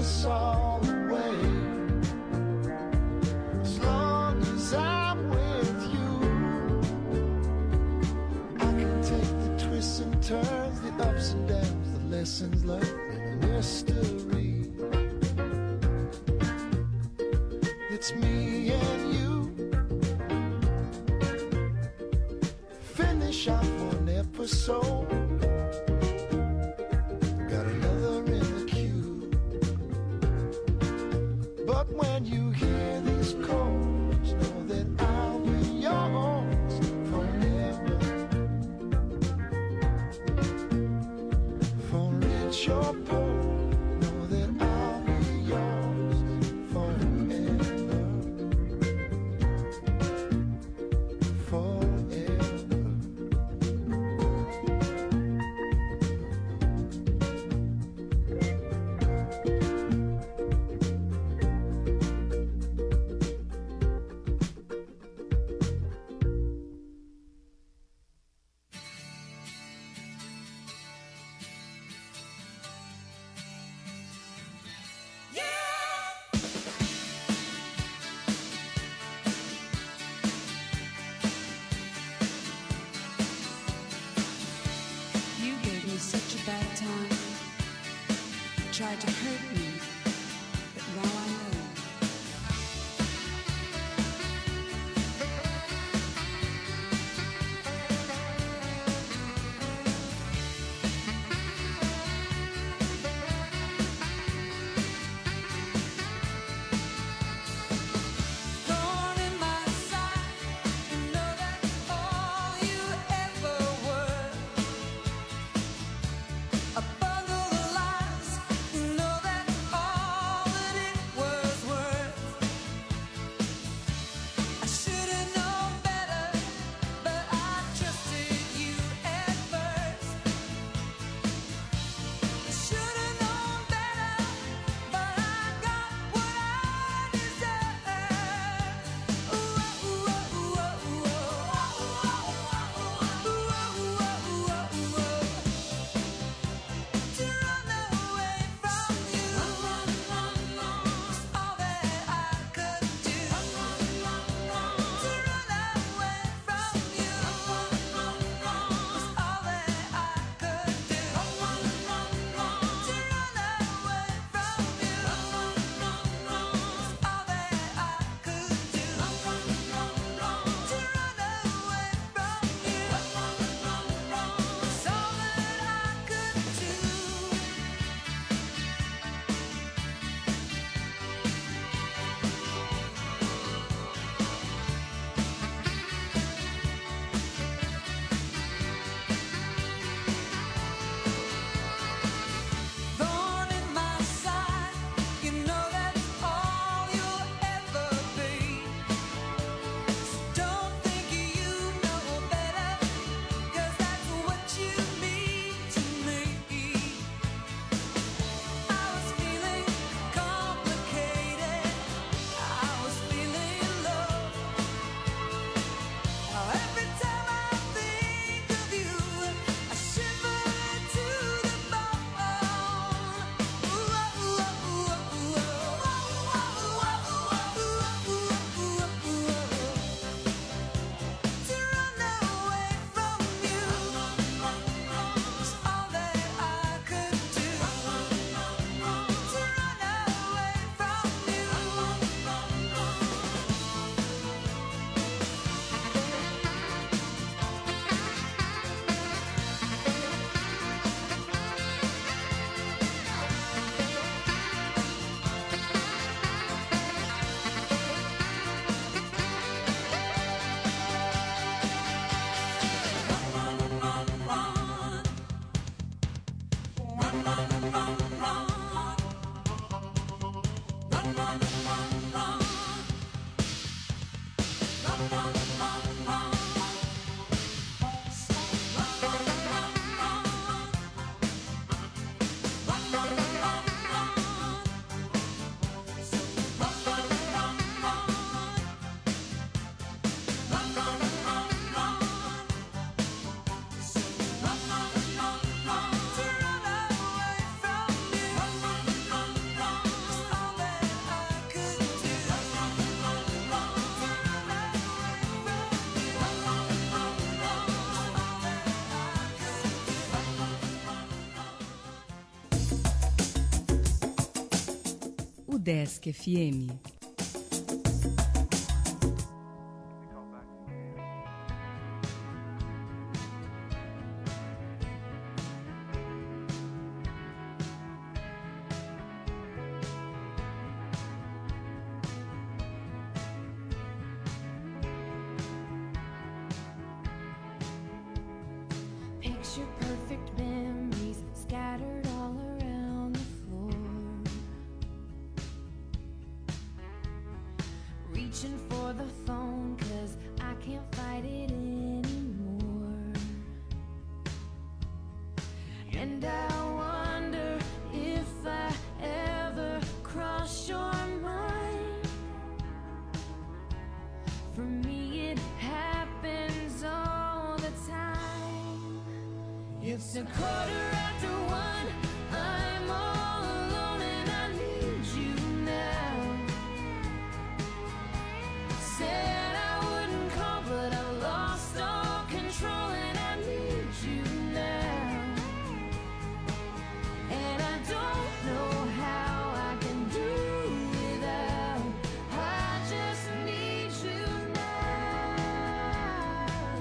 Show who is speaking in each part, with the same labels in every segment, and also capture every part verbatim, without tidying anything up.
Speaker 1: this all away. As long as I'm with you, I can take the twists and turns, the ups and downs, the lessons learned in a mystery. It's me and you. Finish off one episode. Got another in the queue. But when you hear these chords, know that I'll be yours forever. For rich or poor, know that I'll be yours forever. Forever.
Speaker 2: You gave me such a bad time. Tried to hurt me, but now I know. Thorn in my side, you know that's all you ever were. A bundle of lies, you know that's all
Speaker 3: Desk F M.
Speaker 4: Picture perfect memories scattered all around the floor. Reaching for the phone 'cause I can't fight it anymore. And I wonder if I ever cross your mind. For me it happens all the time. It's a quarter after one, I'm all alone and I need you now. Said I wouldn't call but I lost all control and I need you now. And I don't know how I can do without, I just need you now.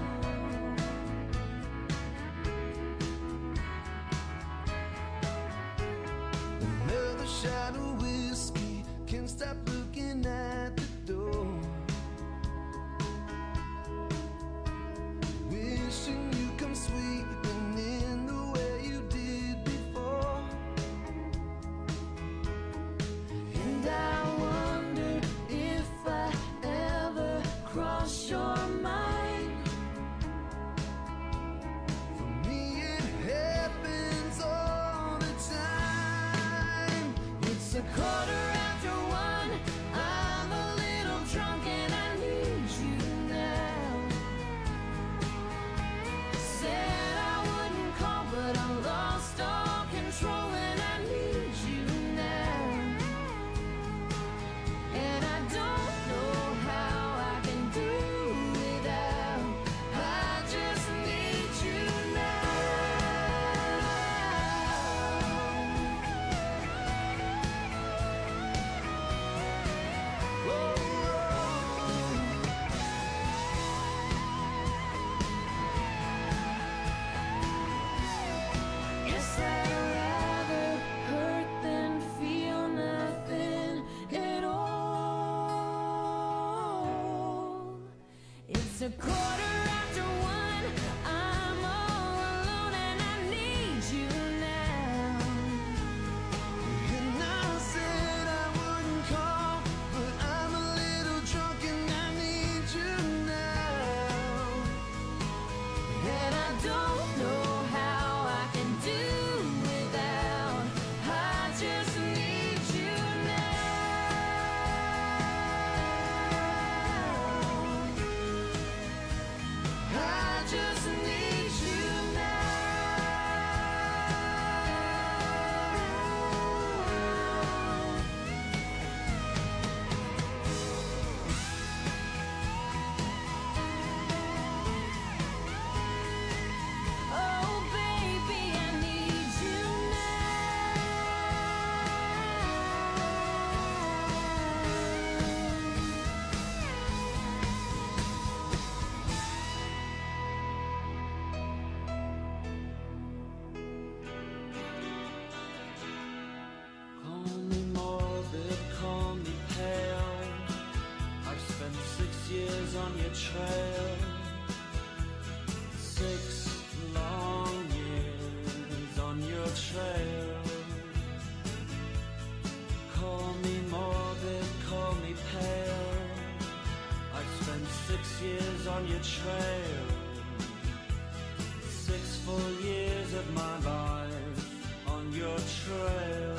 Speaker 1: Another shot of whiskey, can't stop looking at the door. Wishing you come sweeping in the way you did before.
Speaker 4: And I wonder if I ever cross your mind.
Speaker 1: For me it happens all the time.
Speaker 4: It's a quarter after one, I'm a little drunk and I need you now. Said I wouldn't call but I lost all control and I need you now. And I don't know how I can do without, I just need you now. Guess I'd rather hurt than feel nothing at all. It's a quarter after one, I'm all alone and I need you now.
Speaker 1: And I said I wouldn't call, but I'm a little drunk and I need you now.
Speaker 4: And I don't know how I can do without, I just need you now. I just need you now. Oh baby, I need you
Speaker 5: Call me morbid, call me pale. I've spent six years on your trail. Six long years on your trail. Call me morbid, call me pale. I've spent six years on your trail. Six full years of my life on your trail.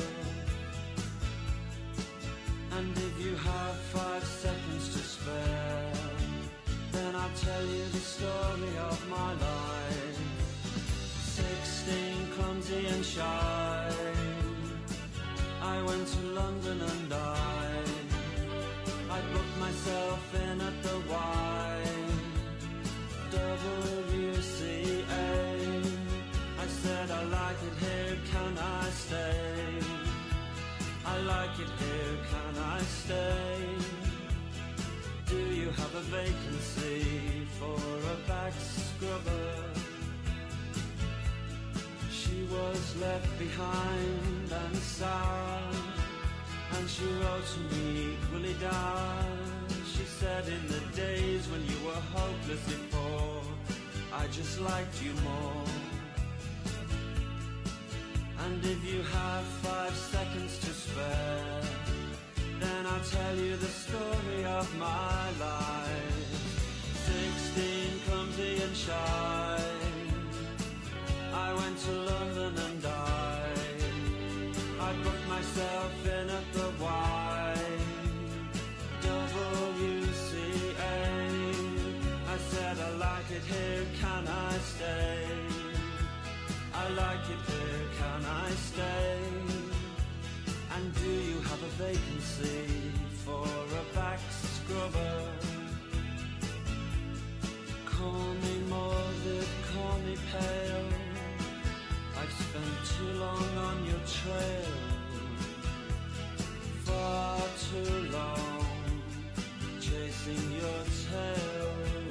Speaker 5: And if you have five seconds to spare, then I'll tell you the story of my life. Sixteen, clumsy and shy, I went to London and I I booked myself in at the Y W C A. I said I like it here, can I stay? I like it here, can I stay? Do you have a vacancy for a back scrubber? She was left behind and sour, and she wrote to me equally down. She said in the days when you were hopelessly poor, I just liked you more. And if you have five seconds to spare, then I'll tell you the story of my life. Sixteen, clumsy and shy, I went to London and died. I booked myself in at the Y W C A. I said I like it here, can I stay? I like it here, can I stay? And do you have a vacancy for a back scrubber? Call me morbid, call me pale, I've spent too long on your trail, far too long, chasing your tail.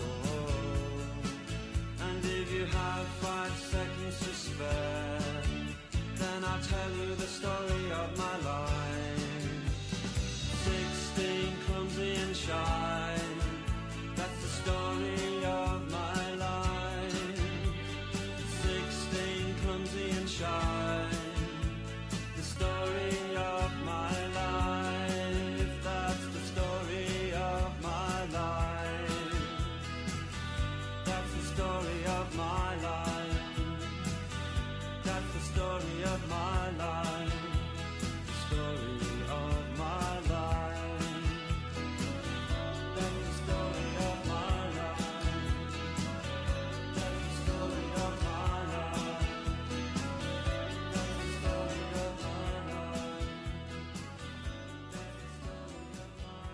Speaker 5: And if you have five seconds to spare, then I'll tell you the story of my life. Sixteen, clumsy and shy, that's the story of my life. Sixteen, clumsy and shy, the story of my life. That's the story of my life. That's the story of my life. That's the story of my life. Story of my life. That's the story of my life. That's the story of my life. That's the story of my life. That's the story of my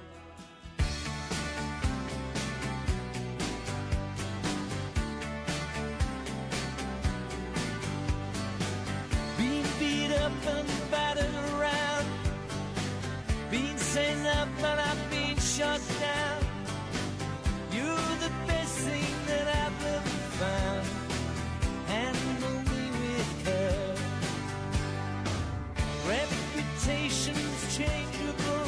Speaker 5: life.
Speaker 1: Being beat up and battered around, being sent up and I've been shut down. You're the best thing that I've ever found, and only with her. Reputation's changeable,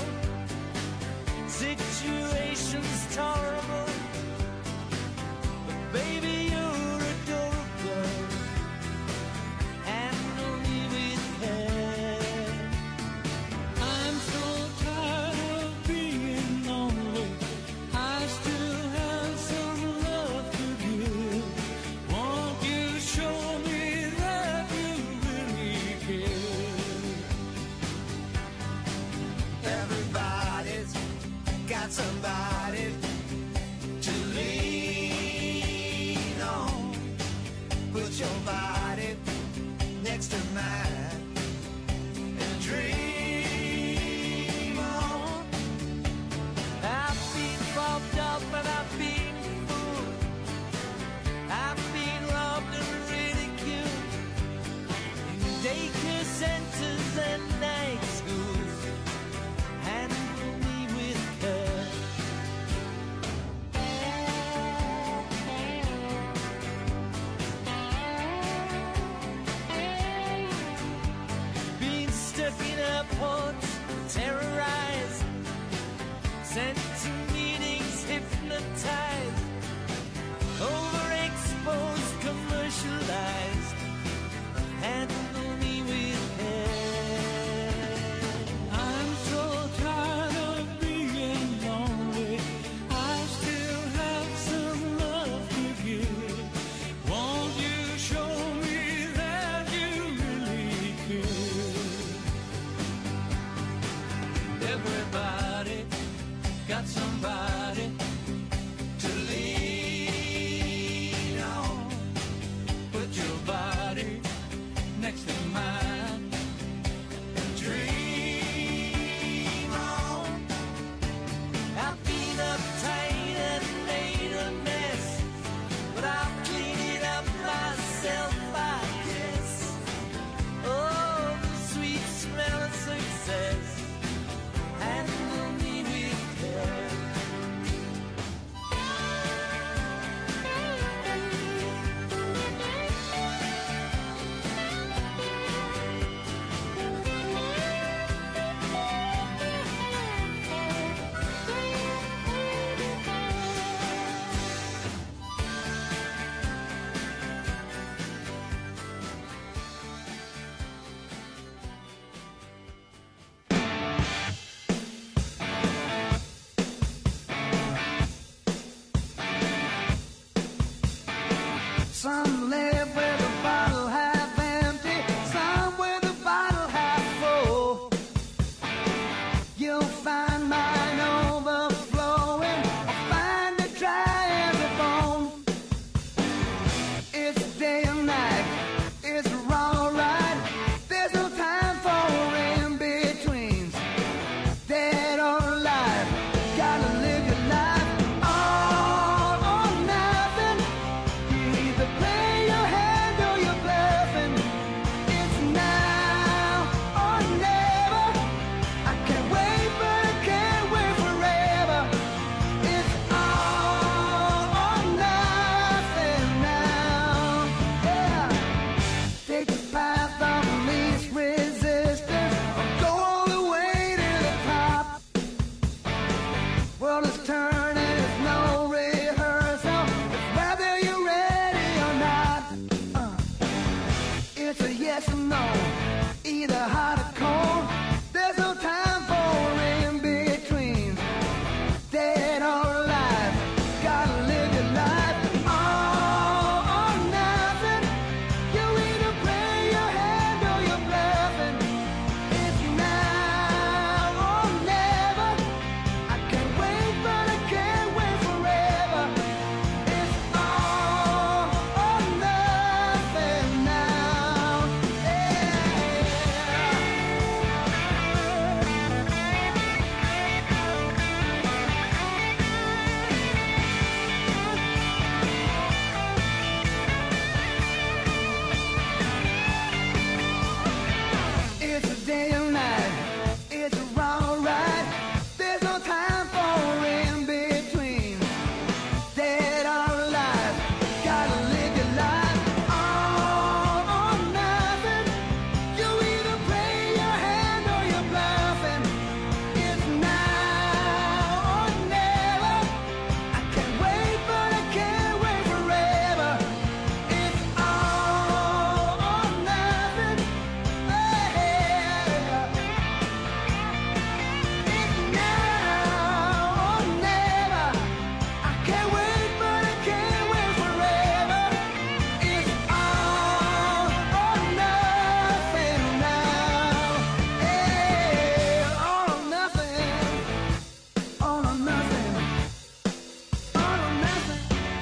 Speaker 1: situation's tolerable, but baby you're adorable, and only with her. I'm so tired of being lonely, I still have some love to give. Won't you show me that you really care? Everybody's got somebody to lean on. Put your body next to mine and dream on. I've been bumped up and I've been fooled, I've been robbed and ridiculed in daycare centers and night schools, and only with her. Being stuck in airports, terrorized, sent to meetings, hypnotized, overexposed, commercialized, and only with her. I'm so tired of being lonely, I still have some love to give. Won't you show me that you really care? Everybody got somebody to lean on. Put your body next to mine and dream on. I've been uptight and made a mess, but I'll clean it up myself, I guess. Oh, the sweet smell of success
Speaker 3: you'll find mine overflowing. I'll find it dry as a bone. It's day and night, it's alright. There's no time for in-betweens, dead or alive. Gotta live your life all or nothing. You either play your hand or you're bluffing. It's now or never. I can't wait, but I can't wait forever. It's all or nothing now. Yeah. Take the path of least resistance or go all the way to the top. World is turning, it's no rehearsal. It's whether you're ready or not. Uh, it's a yes or no, either hot or cold. There's no time for in-between, dead or alive. Gotta live your life all or nothing. You either play your hand or you're bluffing. It's now or never. I can't wait, but I can't wait forever. It's all or nothing now. It's a day and night, it's alright. There's no time for in-between, dead or alive. Gotta live your life all or nothing. You either play your hand or you're bluffing. It's now or never. I can't wait, but I can't wait forever. It's all or nothing. It's now or never. I can't wait, but I can't wait forever. It's all or nothing now. Yeah, all or nothing. All or nothing. All or nothing.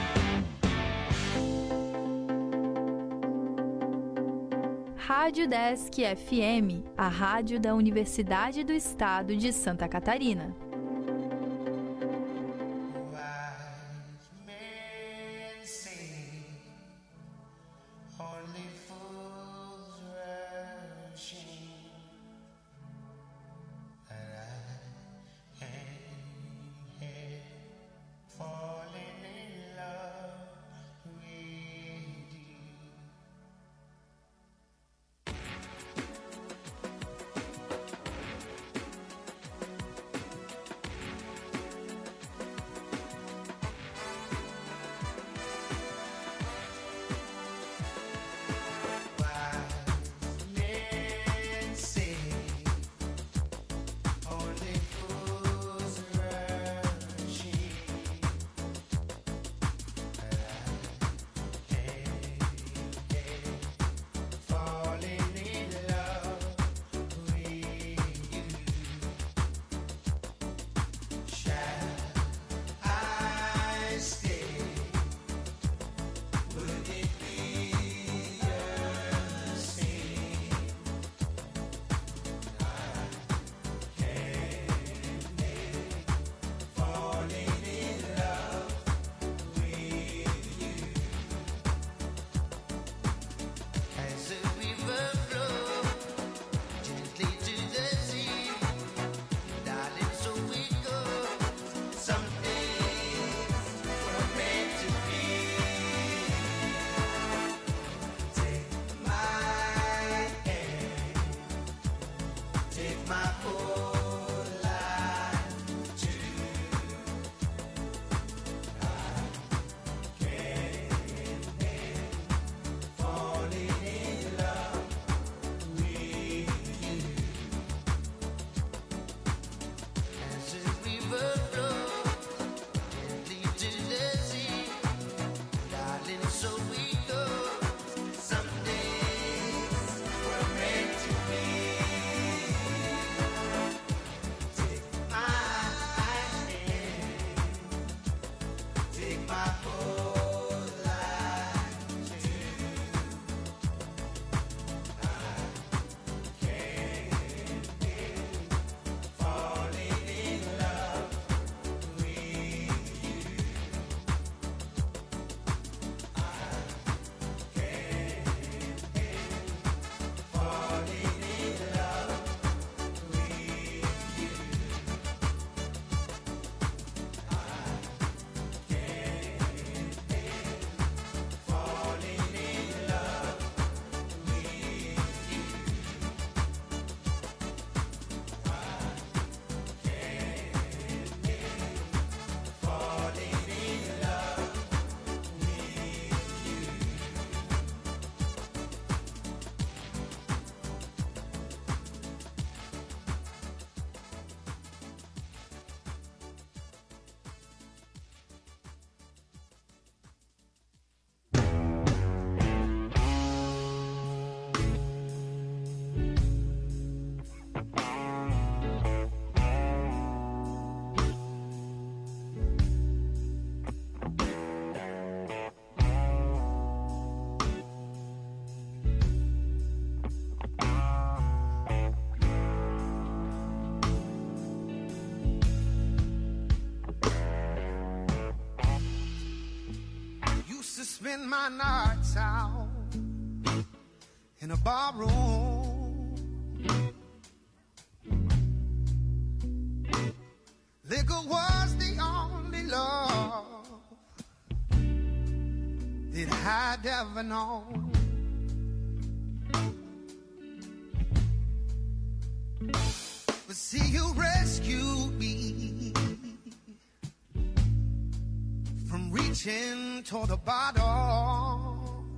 Speaker 6: Rádio Desk F M, a rádio da Universidade do Estado de Santa Catarina.
Speaker 3: Wise men say only fools rushing, but I ain't here falling in love with you. to spend my nights out in a bar room. Liquor was the only love that I'd ever known. But see, you rescued me from reaching toward the bottom.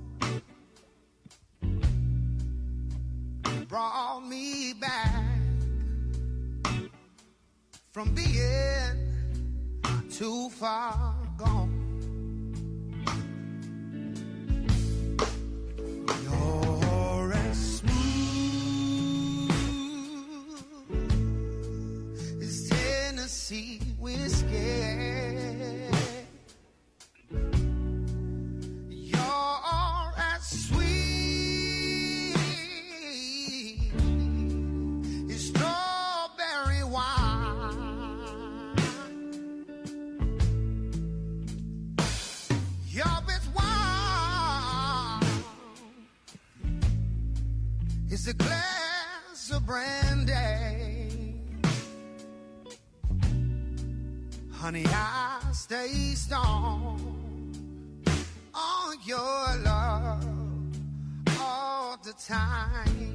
Speaker 3: Brought me back from being too far gone. You're as smooth as Tennessee whiskey. You're as sweet as strawberry wine. You're as warm as a glass of brandy. Honey, I stay strong on your love all the time.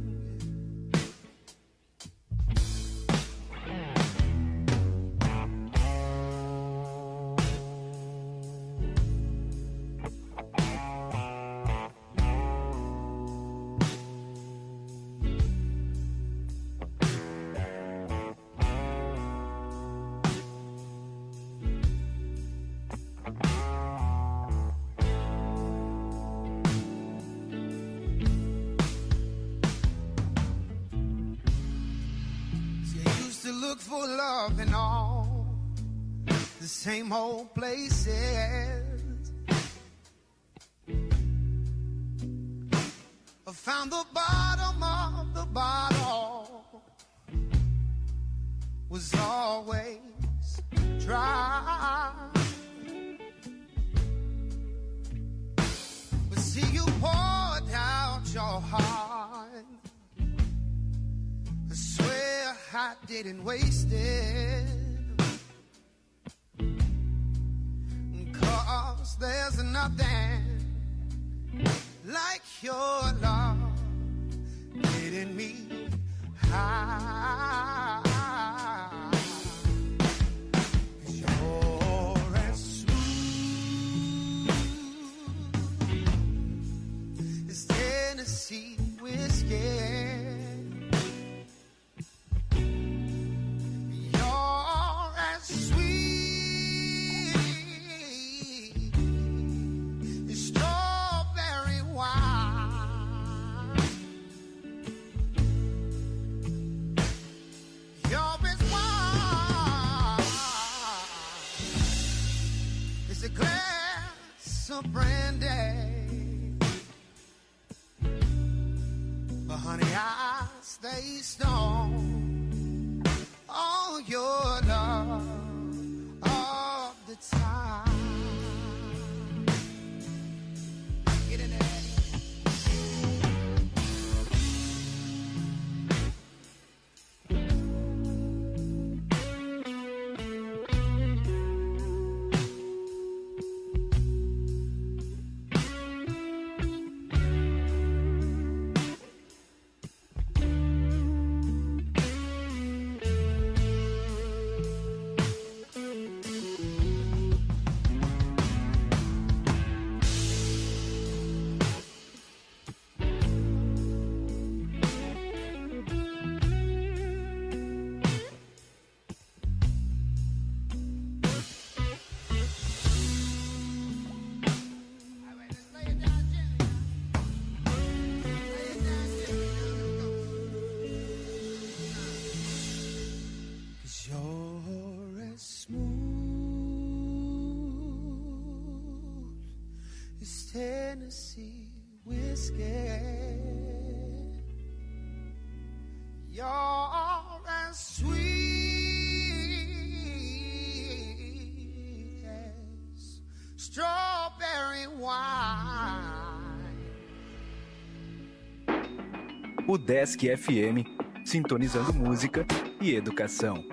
Speaker 3: Look for love in all the same old places. I found the bottom of the bottle was always dry. But see, you poured out your heart. I swear I didn't waste it, 'cause there's nothing like your love getting me high. You're as smooth as Tennessee whiskey. Brandy, but honey, I stay strong on your love all the time. Get in there.
Speaker 7: Udesc F M, sintonizando música e educação.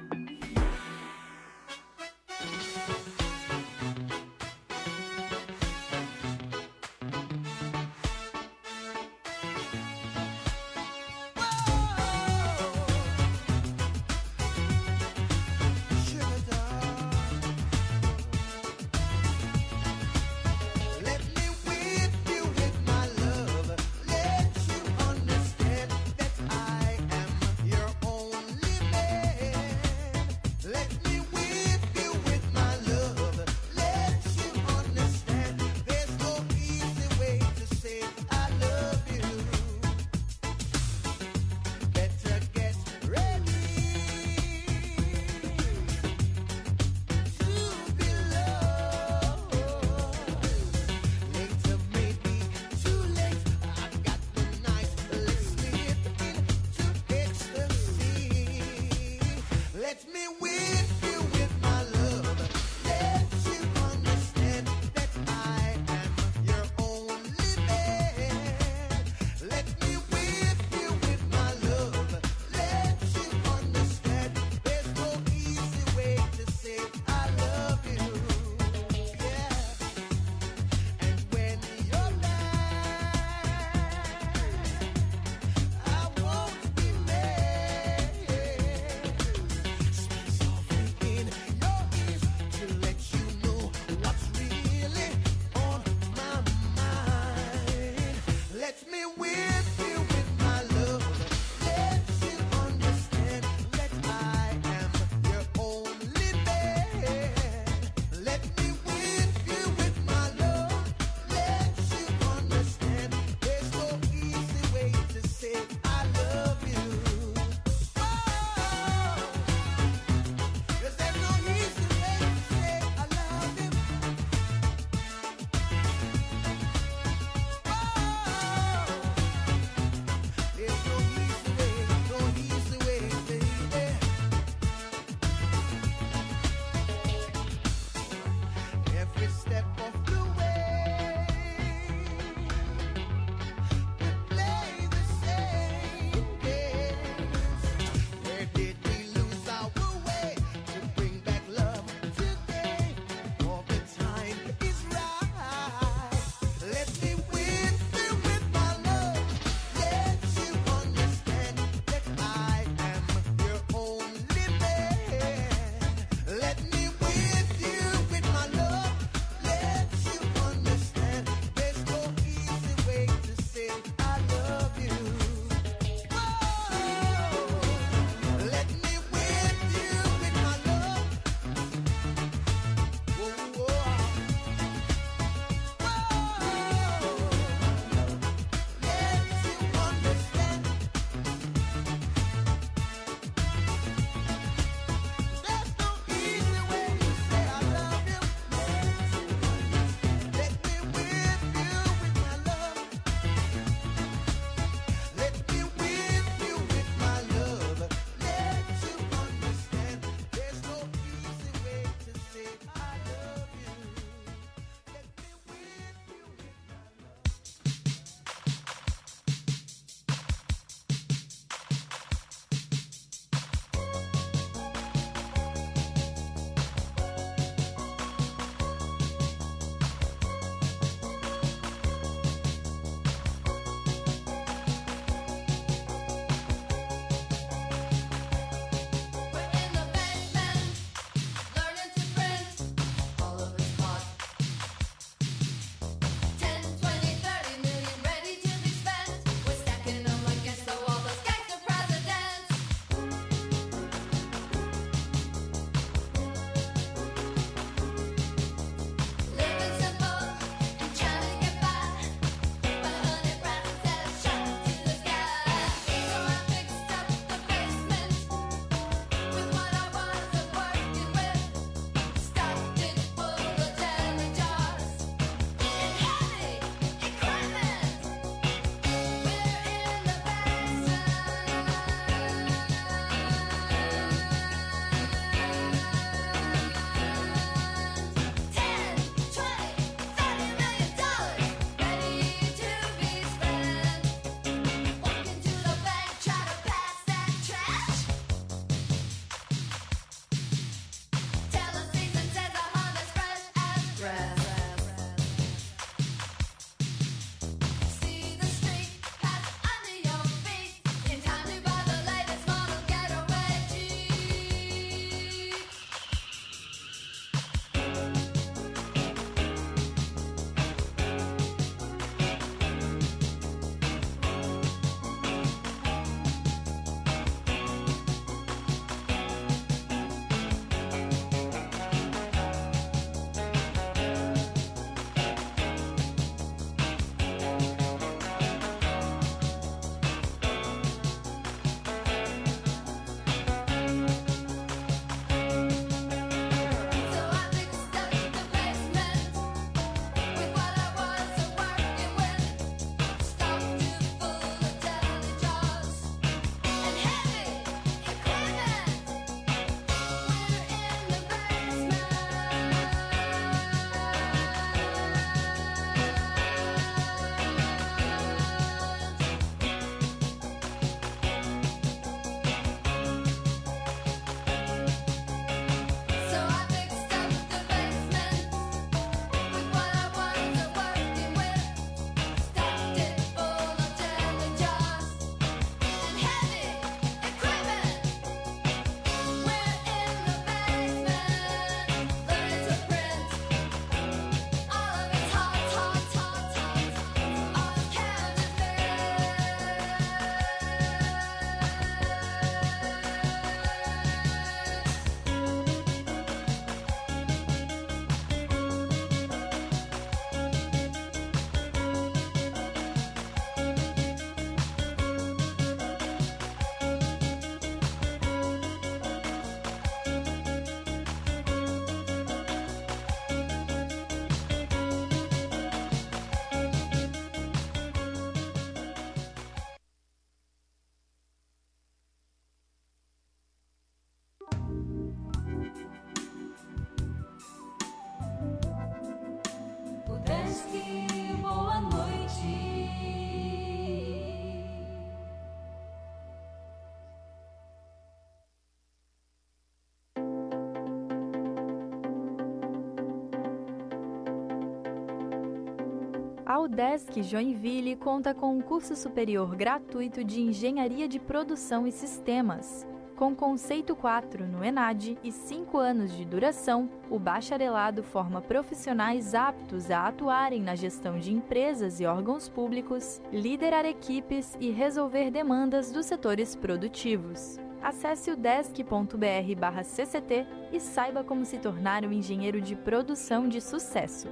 Speaker 6: A UDESC Joinville conta com um curso superior gratuito de Engenharia de Produção e Sistemas. Com conceito quatro no ENAD e cinco anos de duração, o bacharelado forma profissionais aptos a atuarem na gestão de empresas e órgãos públicos, liderar equipes e resolver demandas dos setores produtivos. Acesse udesc ponto br barra C C T e saiba como se tornar um engenheiro de produção de sucesso.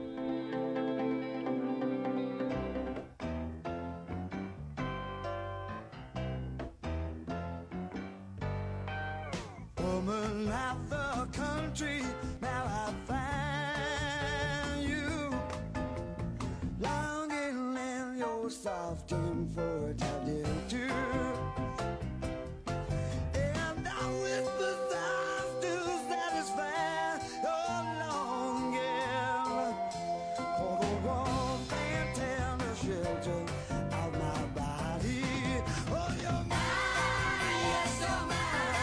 Speaker 3: Woman of the country, now I find you longing in your soft skin for a tattoo. And I whisper sounds to satisfy your longing for the warmth and tender shelter of my body. Oh, you're mine, yes, you're mine.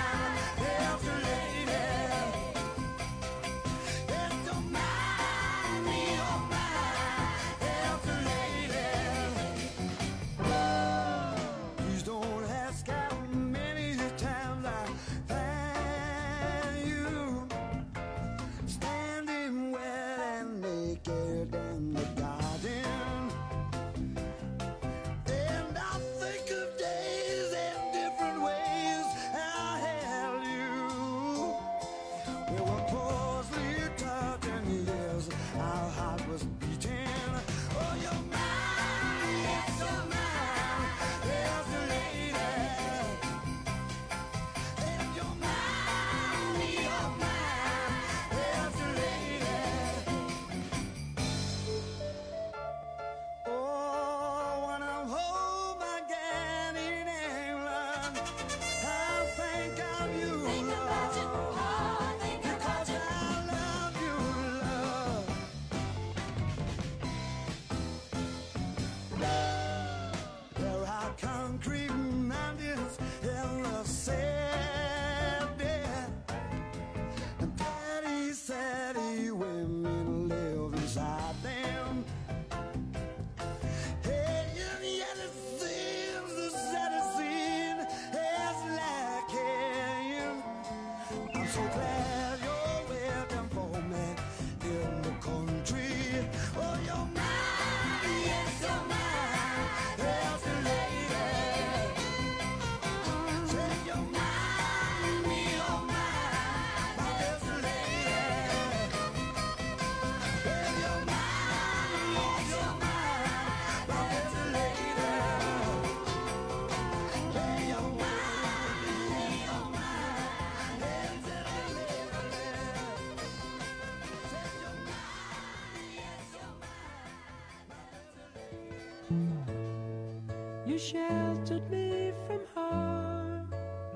Speaker 8: You sheltered me from harm,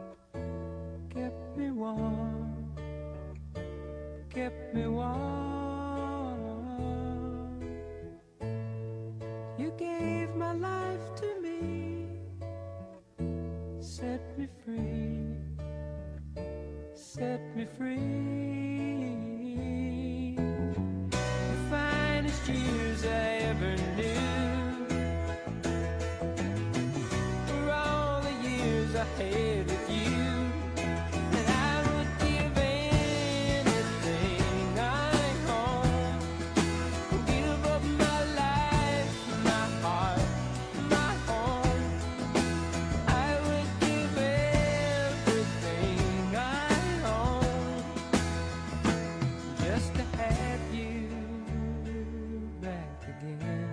Speaker 8: kept me warm, kept me warm. You gave my life to me, set me free, set me free. The finest years I ever knew. I had with you, and I would give anything I own, give up my life, my heart, my home. I would give everything I own just to have you back again.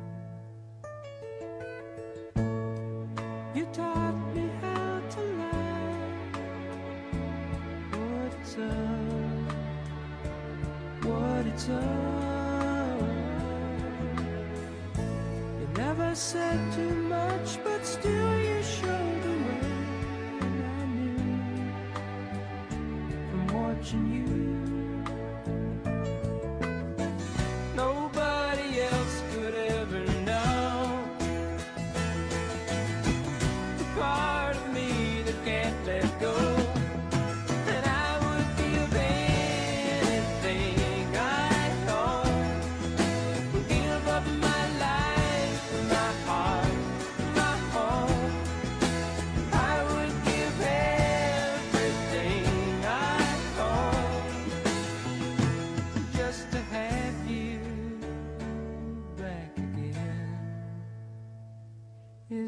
Speaker 8: You taught me how to love, what it's up, what it's up. You never said too much, but still you showed the way, and I knew from watching you. Nobody else could ever know the part of me that can't let go. And I would give anything I own, give up my life.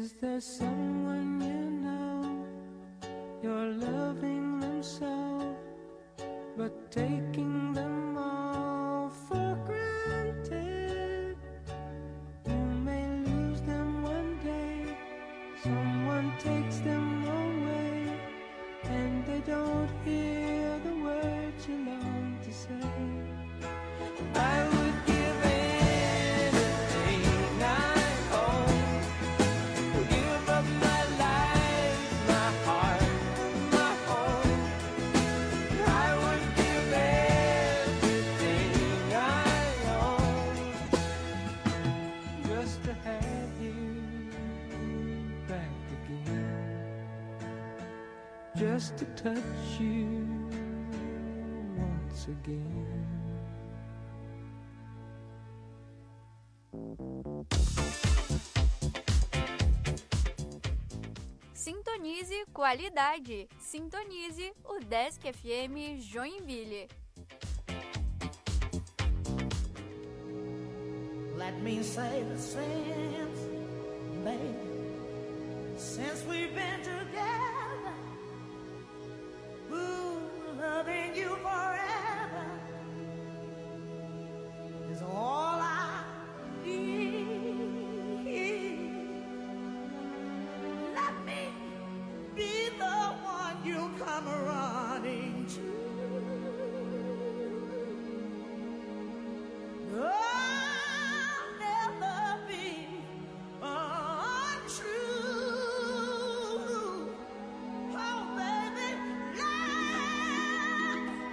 Speaker 8: Is there someone you know you're loving them so, but taking them all for granted? You may lose them one day, someone takes them away, and they don't hear the words you long to say. I would give anything I own, give up my life, my heart, my home. I would give everything I own just to have you back again, just to touch you once again.
Speaker 6: Sintonize qualidade. Sintonize o Desk F M Joinville.
Speaker 1: Let me say the since, baby, since we've been together, ooh, loving you forever is all I need. Let me be the one you come running to. I'll never be untrue. Oh, baby, let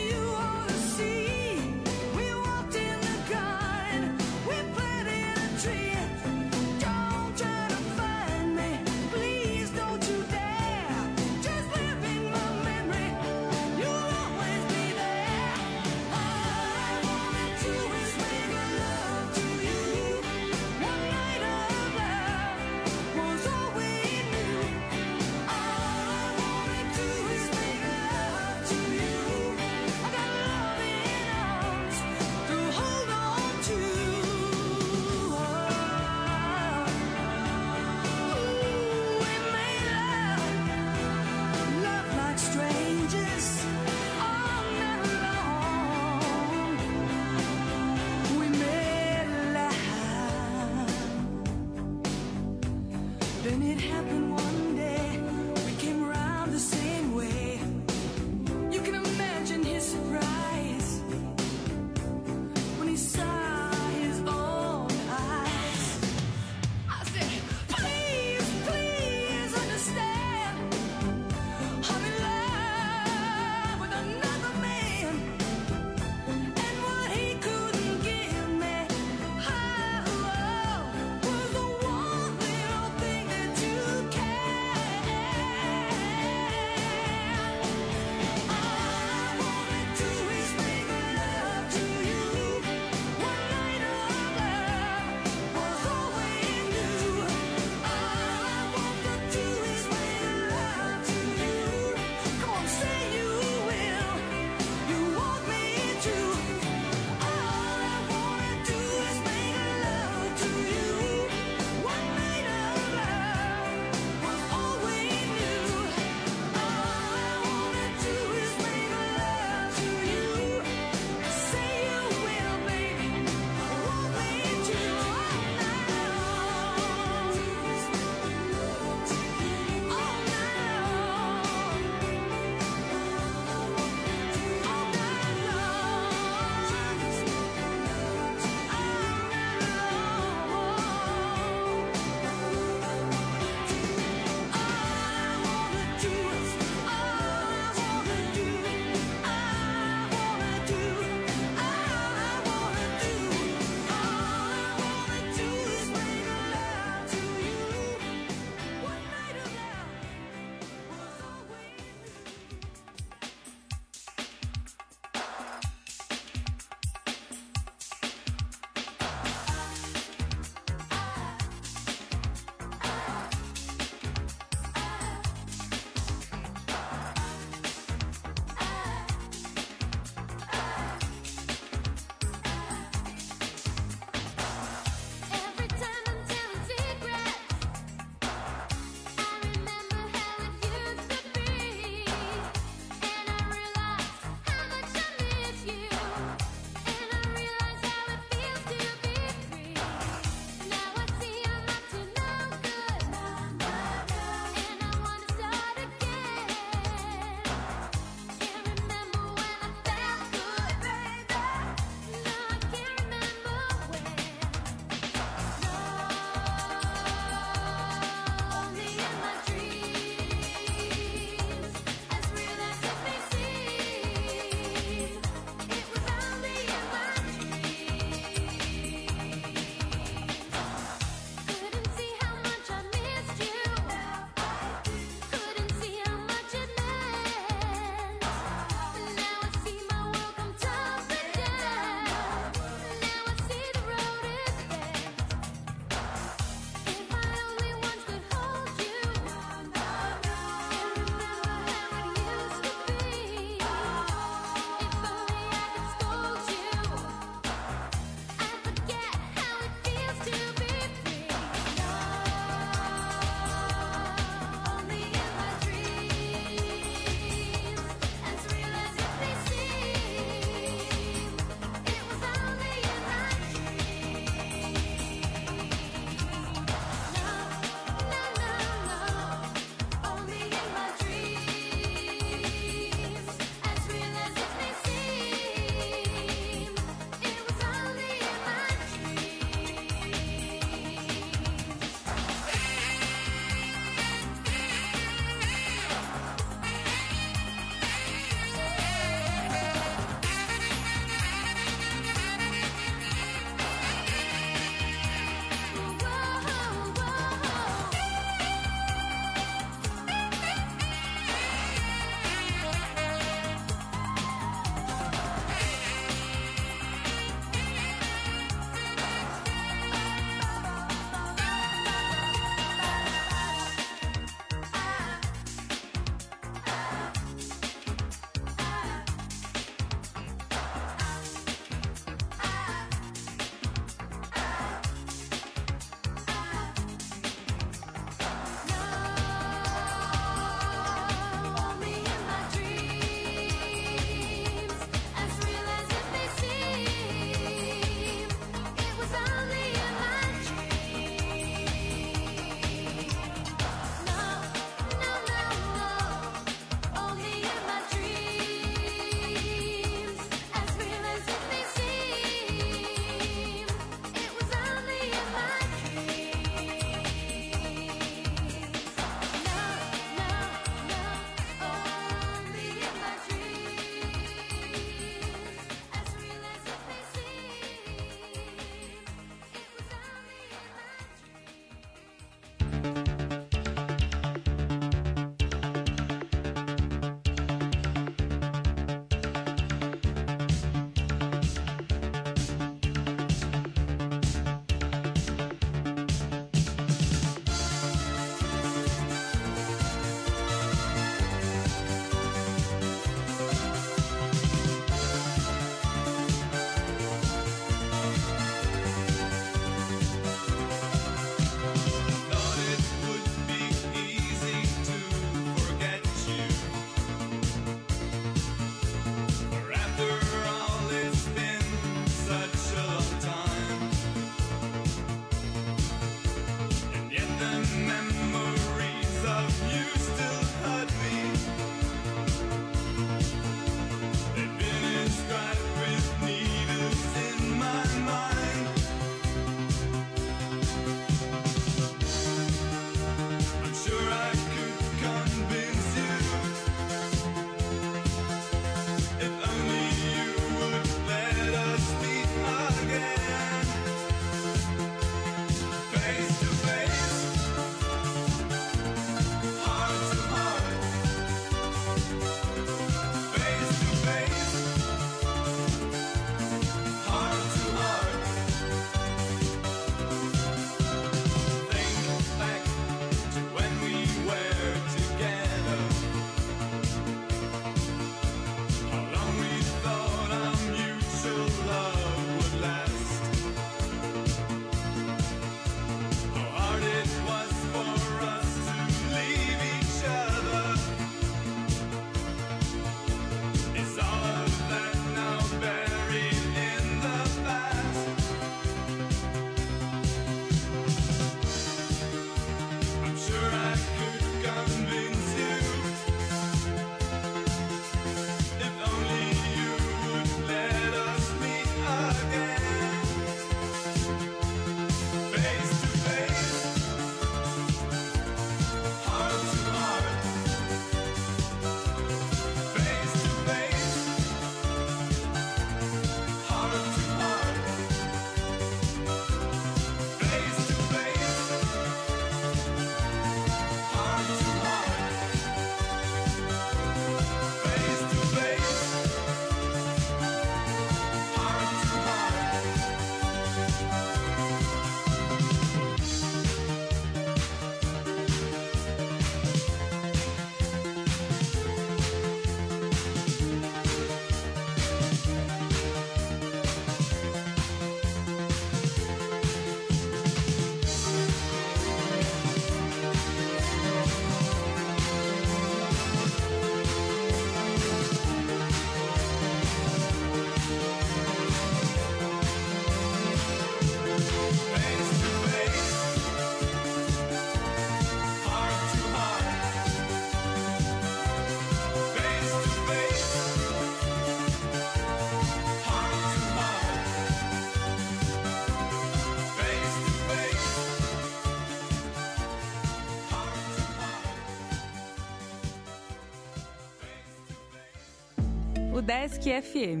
Speaker 9: UDESC F M.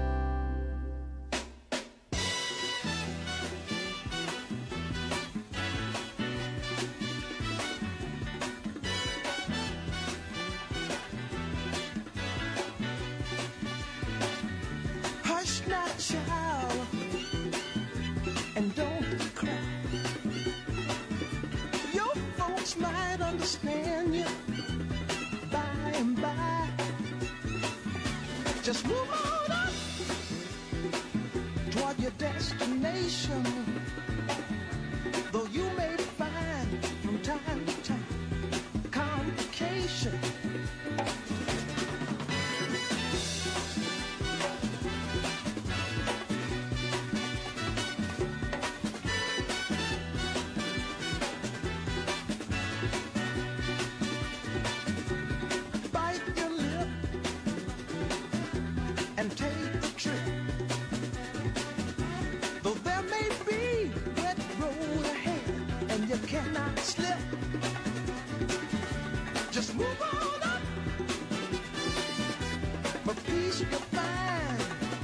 Speaker 3: Hush now, child, and don't cry. Your folks might understand you by and by. Just move on up toward your destination. Though you may find from time to time complication. Bite your lip and take the trip. Though there may be wet road ahead and you cannot slip, just move on up. For peace you'll find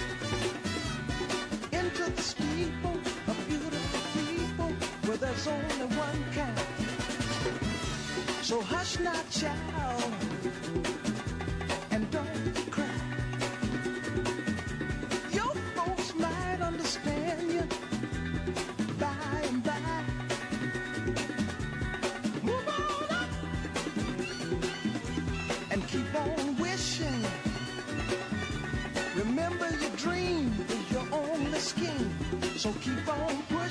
Speaker 3: into the steeple of beautiful people where there's only one kind. So hush now, child, and don't cry. Your folks might understand you by and by. Move on up and keep on wishing. Remember your dream is your only scheme. So keep